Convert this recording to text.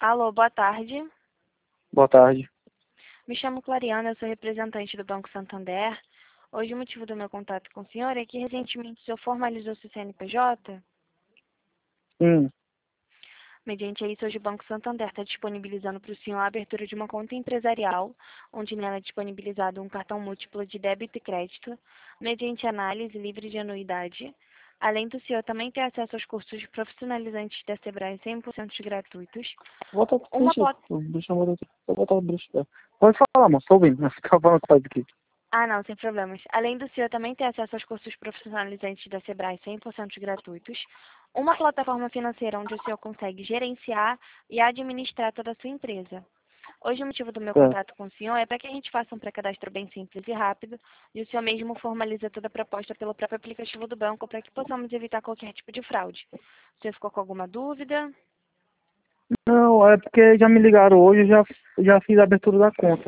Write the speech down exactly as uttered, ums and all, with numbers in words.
Alô, boa tarde. Boa tarde. Me chamo Clariana, eu sou representante do Banco Santander. Hoje o motivo do meu contato com o senhor é que recentemente o senhor formalizou seu C N P J. Sim. Mediante isso, hoje o Banco Santander está disponibilizando para o senhor a abertura de uma conta empresarial, onde nela é disponibilizado um cartão múltiplo de débito e crédito, mediante análise livre de anuidade. Além do senhor também ter acesso aos cursos profissionalizantes da Sebrae cem por cento gratuitos. Volta pro Uma frente. plat... O bicho não volta. Vou botar o bicho. Pode falar, moço. Tô ouvindo. Tá falando com o pai aqui. Ah, não, sem problemas. Além do senhor também ter acesso aos cursos profissionalizantes da Sebrae cem por cento gratuitos, uma plataforma financeira onde o senhor consegue gerenciar e administrar toda a sua empresa. Hoje o motivo do meu É. contato com o senhor é para que a gente faça um pré-cadastro bem simples e rápido e o senhor mesmo formaliza toda a proposta pelo próprio aplicativo do banco para que possamos evitar qualquer tipo de fraude. O senhor ficou com alguma dúvida? Não, é porque já me ligaram hoje. Eu já, já fiz a abertura da conta.